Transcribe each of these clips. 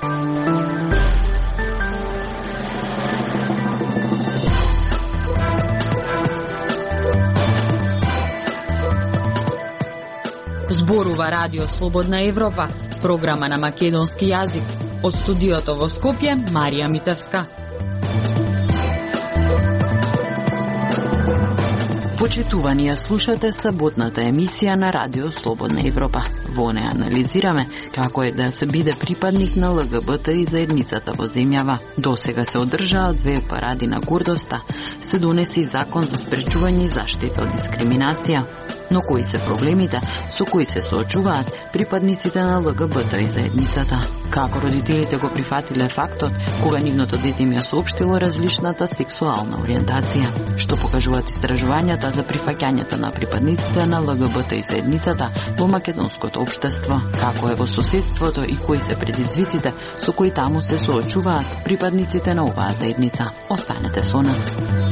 Зборува Радио Слободна Европа, програма на македонски јазик. Од студиото во Скопје, Марија Митевска. Почитувани ја слушате саботната емисија на Радио Слободна Европа. Во неја анализираме како е да се биде припадник на ЛГБТ и заедницата во земјава. Досега се одржаа 2 паради на гордоста, се донеси и закон за спречување и заштита од дискриминација. Но кои се проблемите со кои се соочуваат припадниците на ЛГБТ и заедницата? Како родителите го прифатиле фактот кога нивното дете им ја соопштило различната сексуална ориентација? Што покажуваат истражувањата за прифаќањето на припадниците на ЛГБТ и заедницата во македонското општество? Како е во соседството и кои се предизвиците со кои таму се соочуваат припадниците на оваа заедница? Останете со нас.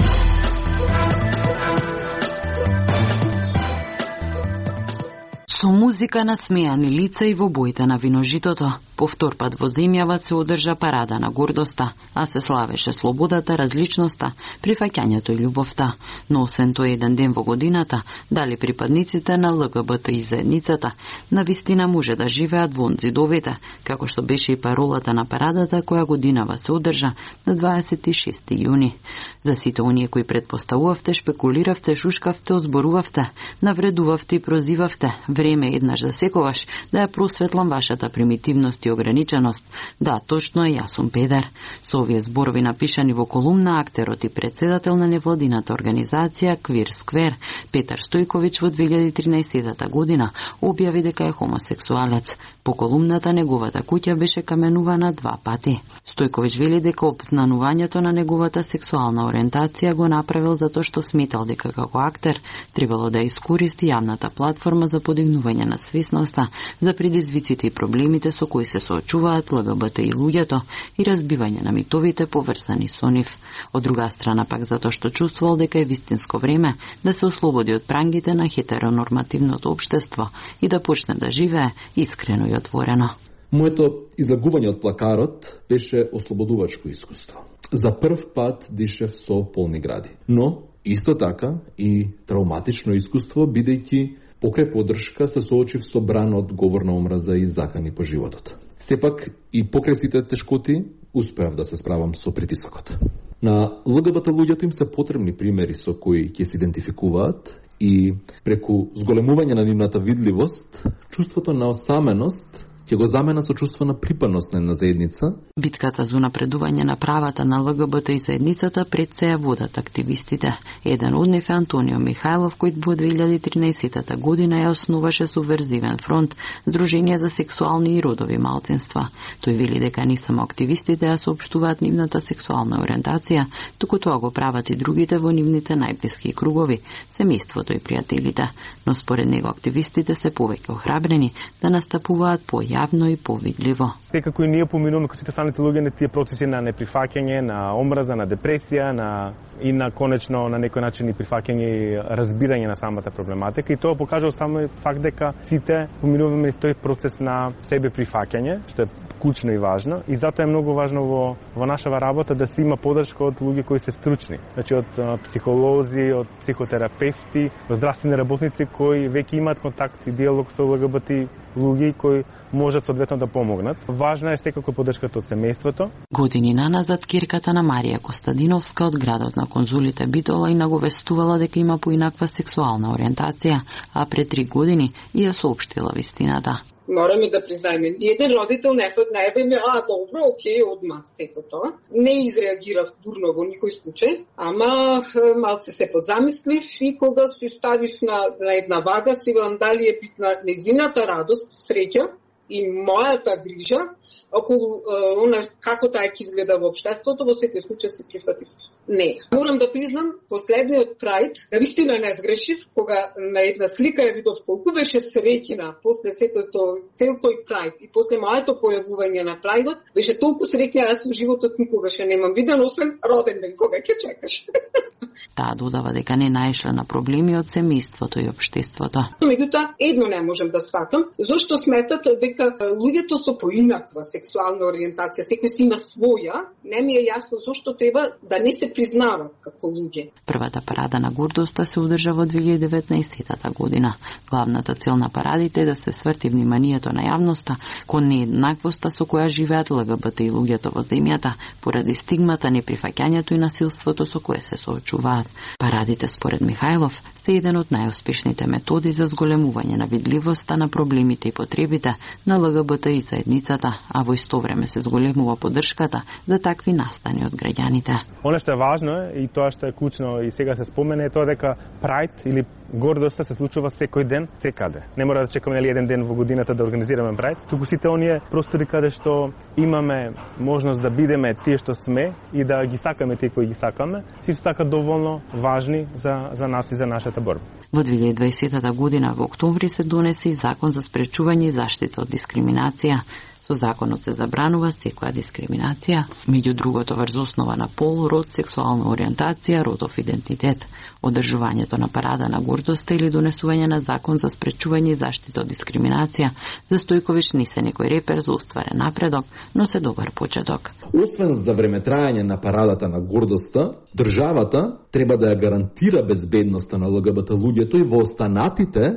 Со музика на смејани лица и во боите на виножитото, по втор пат во земјава се одржа парада на гордоста, а се славеше слободата, различноста, прифаќањето и љубовта. Но освен тоа еден ден во годината, дали припадниците на ЛГБТ и заедницата навистина може да живеат вон зидовите, како што беше и паролата на парадата која годинава се одржа на 26 јуни. За сите оние кои предпоставувавте, шпекулиравте, шушкавте, озборувавте, навредувавте и прозивавте, време еднаш за секогаш да ја просветлам вашата примитивност и ограниченост. Да, точно е, јас сум педер. Со овие зборови напишани во колумна, актерот и председател на невладината организација Квир Сквер, Петар Стојковиќ во 2013 година објави дека е хомосексуалец. По колумната неговата куќа беше каменувана 2 пати. Стојковиќ вели дека обзнанувањето на неговата сексуална ориентација го направил затоа што сметал дека како актер требало да искористи јавната платформа за подигнување на свесноста за предизвиците и проблемите со кои се соочуваат ЛГБТ и луѓето и разбивање на митовите поврзани со нив. Од друга страна пак затоа што чувствувал дека е вистинско време да се ослободи од прангите на хетеронормативното општество и да почне да живее искрено и отворено. Моето излагување од плакарот беше ослободувачко искуство. За прв пат дишев со полни гради. Но, исто така, и травматично искуство, бидејќи покрај поддршка се соочив со бранот говор на омраза и закани по животот. Сепак, и покрај сите тешкоти, успеав да се справам со притисокот. На ЛГБТ луѓето им се потребни примери со кои ќе се идентификуваат и преку зголемување на нивната видливост, чувството на осаменост ќе го замена со чувство на припадност на заедница. Битката за напредување на правата на ЛГБТ и заедницата пред се ја водат активистите. Еден од нив е Антонио Михајлов, кој во 2013 година ја основаше Субверзивен фронт, Сдружение за сексуални и родови малцинства. Тој вели дека не само активистите ја соопштуваат нивната сексуална ориентација, туку тоа го прават и другите во нивните најблиски кругови, семејството и пријателите. Но според него активистите се повеќе охрабрени да настапуваат појавно и повидливо. Секако и ние поминуваме како сите останати луѓе на тие процеси на неприфаќање, на омраза, на депресија, и на конечно на некој начин и прифаќање и разбирање на самата проблематика, и тоа покажува само факт дека сите поминуваме из тој процес на себе прифаќање, што е клучно и важно, и затоа е многу важно во нашава работа да се има поддршка од луѓе кои се стручни, значи од психолози, од психотерапевти, од здравствени работници кои веќе имаат контакт и диалог со ЛГБТ луѓе кои можат соодветно да помогнат. Важна е секако поддршката од семејството. Години наназад кирката на Марија Костадиновска од градот на конзулите битола и наговестувала дека има поинаква сексуална ориентација, а пред 3 години ја соопштила вистината. Мораме да признаеме, еден родител не вели, добро, окей, одма сето тоа. Не изреагирав дурно во никој случај, ама малце се подзамислив и кога се ставив на една вага, си велам дали е битна незината радост, среќа и мојата грижа околу како таа ќе изгледа во општеството, во секој случај се прифатив. Не. Морам да признам, последниот Прайд, навистина не сгрешив, кога на една слика ја видов колку беше среќна после цел тој Прайд и после моето појавување на Прайдот, беше толку среќна, јас во животот никогаш ја немам виден, освен роден ден, кога ќе чекаш. Таа додава дека не наишла на проблеми од семејството и општеството. Меѓутоа, едно не можам да сватам, зашто сметат дека луѓето со поинаква сексуална ориентација, секој си има своја, не ми е јасно зашто треба да не се признава како луѓе. Првата парада на гордоста се одржа во 2019 година. Главната цел на парадите е да се сврти вниманието на јавноста кон нееднаквоста со која живеат ЛГБТ и луѓето во земјата, поради стигмата, неприфаќањето и насилството со кое се соочуваат. Парадите, според Михајлов, се еден од најуспешните методи за зголемување на видливоста на проблемите и потребите на ЛГБТ и заедницата, а во исто време се зголемува поддршката за такви настани од граѓаните. Оно што е важно и тоа што е клучно и сега се спомене е тоа дека Прайд или гордоста се случува секој ден, секаде. Не мора да чекаме еден ден во годината да организираме Прайд, туку сите оние простори каде што имаме можност да бидеме тие што сме и да ги сакаме тие кои ги сакаме, се така доволно важни за нас и за нашата борба. Во 2020 година во октомври се донесе и закон за спречување и заштита од дискриминација. Со законот се забранува секоја дискриминација, меѓу другото врз основа на пол, род, сексуална ориентација, родов идентитет. Одржувањето на парада на гордоста или донесување на закон за спречување и заштита од дискриминација за Стојковиќ не се некој репер за остварен напредок, но се добар почеток. Освен за време трајање на парадата на гордоста, државата треба да ја гарантира безбедноста на ЛГБТ луѓето и во останатите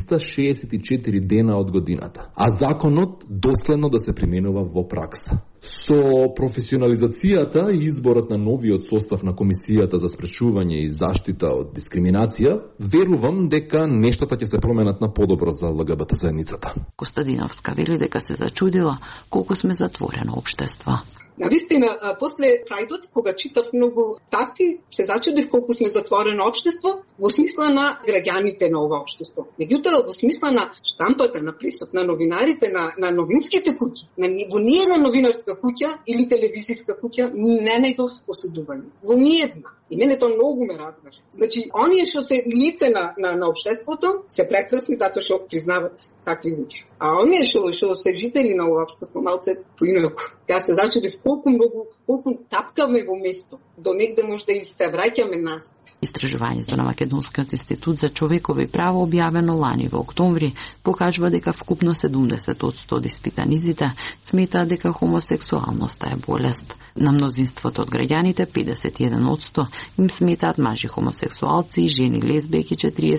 364 дена од годината, а законот доследно да се применува во пракса. Со професионализацијата и изборот на новиот состав на Комисијата за спречување и заштита од дискриминација, верувам дека нештата ќе се променат на подобро за ЛГБТ заедницата. Костадиновска вели дека се зачудила колку сме затворено општество. Навистина, после Прайдот, кога читав многу статии, се зачудив колку сме затворено општество во смисла на граѓаните на ова општество. Меѓутоа, во смисла на штампата, на пресот, на новинарите, на новинските куќи, во ниедна новинарска куќа или телевизиска куќа не најдов осудување. Во ниедна. И мене тоа многу ме радуваше. Значи, оние што се лице на општеството се прекрасни затоа што признават такви луѓе. А оние што се жители на ова општество малце поинаку. Јас се зачудив колку тапкаме во место. До негде може да и се враќаме назад. Истражувањето на Македонскиот институт за човекови права, објавено лани во октомври, покажува дека вкупно 70% од испитаниците сметаат дека хомосексуалноста е болест. На мнозинството од граѓаните 51% им сметаат мажи хомосексуалци и жени лесбијки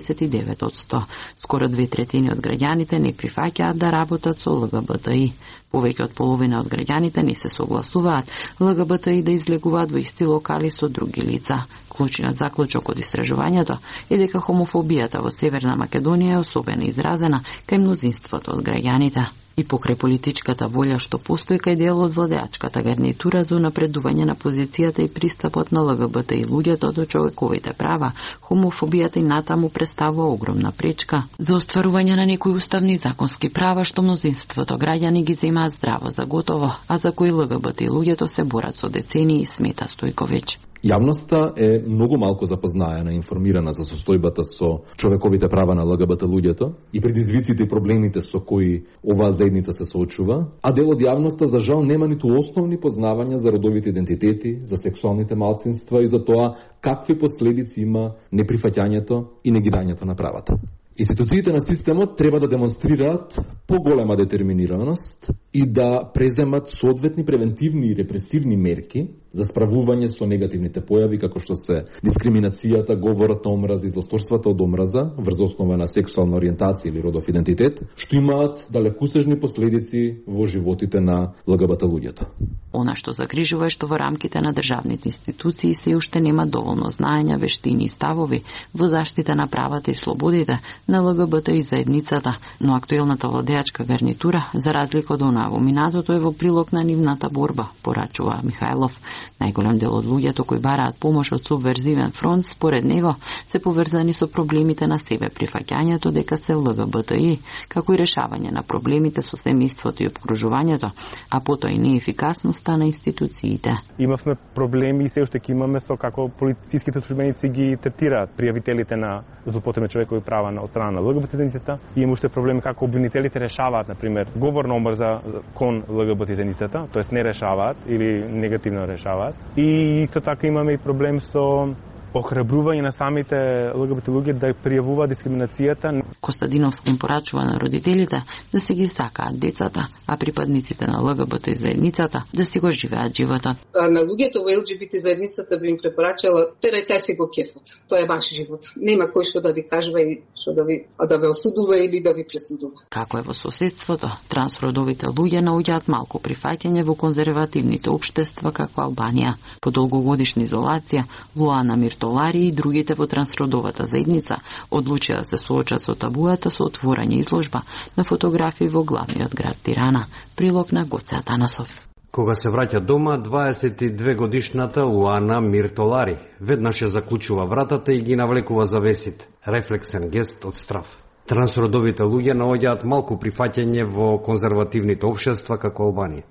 49%. Скоро 2/3 од граѓаните не прифаќаат да работат со ЛГБТИ. Повеќе од половина од граѓаните не се согласуваат ЛГБТИ да излегуваат во исти локали со други лица. Клучниот заклучок од истражувањето е дека хомофобијата во Северна Македонија е особено изразена кај мнозинството од граѓаните. И покрај политичката волја што постои кај дел од владеачката гарнитура за напредување на позицијата и пристапот на ЛГБТ и луѓето до човековите права, хомофобијата и натаму представува огромна пречка за остварување на некои уставни законски права што мнозинството граѓани ги земаат здраво за готово, а за кои ЛГБТ и луѓето се борат со децении, смета Стојковиќ. Јавноста е многу малку запознаена и информирана за состојбата со човековите права на ЛГБТ луѓето и предизвиците и проблемите со кои оваа заедница се соочува, а дел од јавноста за жал нема ниту основни познавања за родовите идентитети, за сексуалните малцинства и за тоа какви последици има неприфаќањето и негирањето на правата. Институциите на системот треба да демонстрираат поголема детерминираност и да преземат соодветни превентивни и репресивни мерки за справување со негативните појави како што се дискриминацијата, говорот на омраза и злосторствата од омраза врз основа на сексуална ориентација или родов идентитет, што имаат далекусежни последици во животите на ЛГБТ луѓето. Она што загрижува е што во рамките на државните институции се уште нема доволно знаења, вештини и ставови во заштита на правата и слободите на ЛГБТ и заедницата, но актуелната владеачка навијачка гарнитура, за разлика од онаа во минатото, е во прилог на нивната борба, порачува Михајлов. Најголем дел од луѓето кои бараат помош од субверзивен фронт, според него, се поврзани со проблемите на себе прифаќањето дека се ЛГБТИ, како и решавање на проблемите со семејството и обкружувањето, а потоа и неефикасноста на институциите. Имавме проблеми и се уште ќе имаме со како полициските службеници ги третираат пријавителите на злоупотреба на човекови права од страна на ЛГБТ заедницата. Има уште проблеми како обвинителите решаваат, например, говорна омрза кон ЛГБТ заедницата, тоест не решаваат или негативно решаваат. И исто така имаме и проблем со охрабрување на самите ЛГБТ луѓе да пријавуваат дискриминацијата. Костадиновски им порачува на родителите да си ги сакаат децата, а припадниците на ЛГБТ заедницата да си го живеат животот. На луѓето во ЛГБТ заедницата би им препорачала терајте си го кефот. Тоа е ваш живот. Нема кој што да ви кажува и што да ве осудува или да ви пресудува. Како е во соседството, трансродовите луѓе наоѓаат малку прифаќање во конзервативните општества како Албанија. По долгогодишна изолација, Луана Миртолари и другите во трансродовата заедница одлучија да се соочат со табуата со отворање изложба на фотографии во главниот град Тирана. Прилог на Гоце Атанасов. Кога се враќа дома, 22 годишната Луана Миртолари веднаш ја заклучува вратата и ги навлекува завесите. Рефлексен гест од страв. Трансродовите луѓе наоѓаат малку прифаќање во конзервативните општества како Албанија.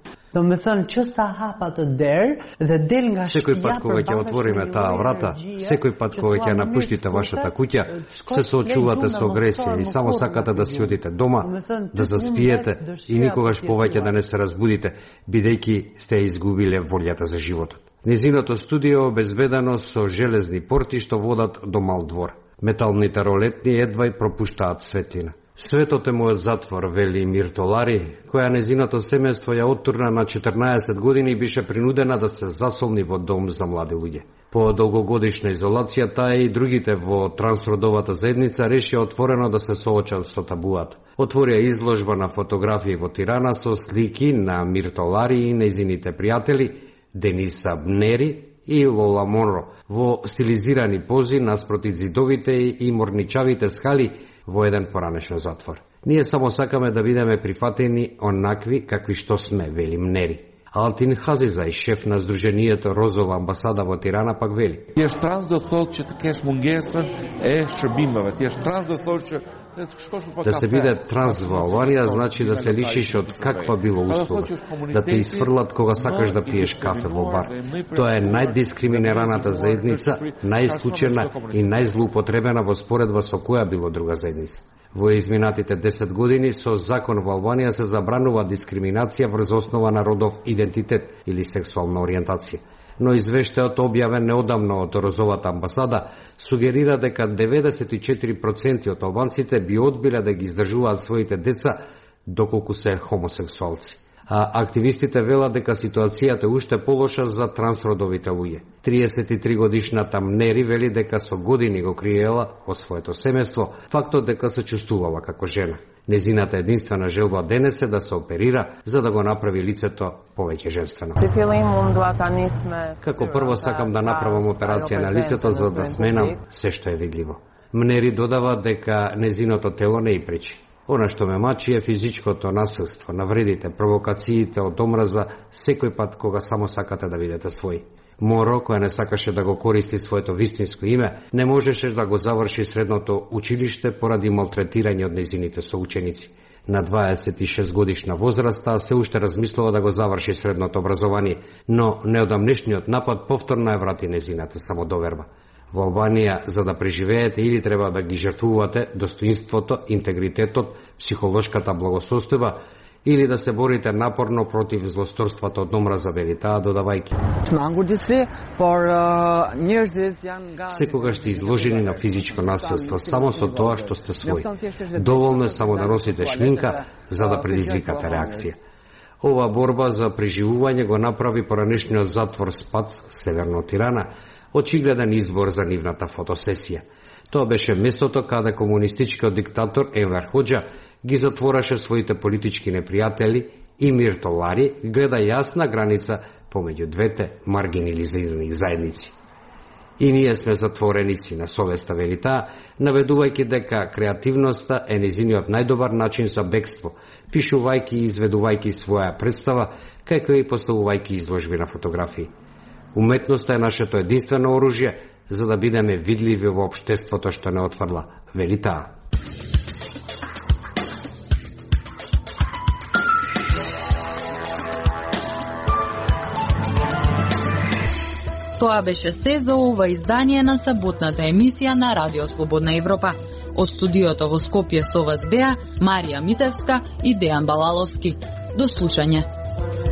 Секој пат кога ќе отвориме таа врата, секој пат кога ќе напуштите вашата куќа, се соочувате со агресија и само сакате да си одите дома, да заспиете и никогаш повеќе да не се разбудите, бидејќи сте изгубиле волјата за животот. Низиното студио обезбедено со железни порти што водат до мал двор. Металните ролетни едва и пропуштаат светлина. Светот е мојот затвор, вели Миртолари, која незиното семејство ја оттурна на 14 години и беше принудена да се засолни во дом за млади луѓе. По долгогодишна изолација, таа и другите во трансродовата заедница решија отворено да се соочат со табуата. Отворија изложба на фотографии во Тирана со слики на Миртолари и незините пријатели Дениса Бнери и Лола Монро во стилизирани пози наспроти зидовите и морничавите скали во еден поранешен затвор. Ние само сакаме да бидеме прифатени онакви какви што сме, вели Мнери. Алтин Хазизај, шеф на Сдруженијето Розова амбасада во Тирана, пак вели. Јаш транс да thot që të kesh mungesën e shërbimeve. Јаш транс да thot që да се биде транс во Албанија значи да се лишиш од каква било услуга, да те изфрлат кога сакаш да пиеш кафе во бар. Тоа е најдискриминираната заедница, најисклучена и најзлоупотребена во споредба со која било друга заедница. Во изминатите 10 години со закон во Албанија се забранува дискриминација врз основа на родов идентитет или сексуална ориентација. Но извештајот објавен неодамно од Розовата амбасада сугерира дека 94% од албанците би одбиле да ги издржуваат своите деца доколку се хомосексуалци. А активистите велат дека ситуацијата е уште полоша за трансродовите луѓе. 33 годишната Мнери вели дека со години го криела од своето семејство фактот дека се чувствувала како жена. Незината единствена желба денес е да се оперира за да го направи лицето повеќе женствено. Како прво сакам да направам операција на лицето за да сменам се што е видливо. Мнери додава дека незиното тело не и пречи. Она што ме мачи е физичкото насилство, навредите, провокациите од омраза секој пат кога само сакате да видите свој. Моро, која не сакаше да го користи своето вистинско име, не можеше да го заврши средното училиште поради малтретирање од незините соученици. На 26 годишна возраст се уште размислува да го заврши средното образование, но неодамнешниот напад повторно ја врати незината самодоверба. Во Албанија, за да преживеете, или треба да ги жртвувате достоинството, интегритетот, психолошката благосостојба, или да се борите напорно против злосторството од омраза, вели таа, додавајќи. Секогаш сте изложени на физичко насилство само со тоа што сте свој. Доволно е само да носите шминка за да предизвикате реакција. Ова борба за преживување го направи поранешниот затвор Спац, северно Тирана, очигледен избор за нивната фотосесија. Тоа беше местото каде комунистичкиот диктатор Енвер Хоџа ги затвораше своите политички непријатели и Миртолари гледа јасна граница помеѓу двете маргинализирани заедници. И ние сме затвореници на совеста, вели таа, наведувајќи дека креативноста е незиниот најдобар начин за бегство, пишувајќи и изведувајќи своја представа, како и поставувајќи изложби на фотографии. Уметноста е нашето единствено оружје за да бидеме видливи во општеството што не отфрла, вели таа. Тоа беше се за ова издание на саботната емисија на Радио Слободна Европа. Од студиото во Скопје со вас беа Марија Митевска и Дејан Балаловски. До слушање.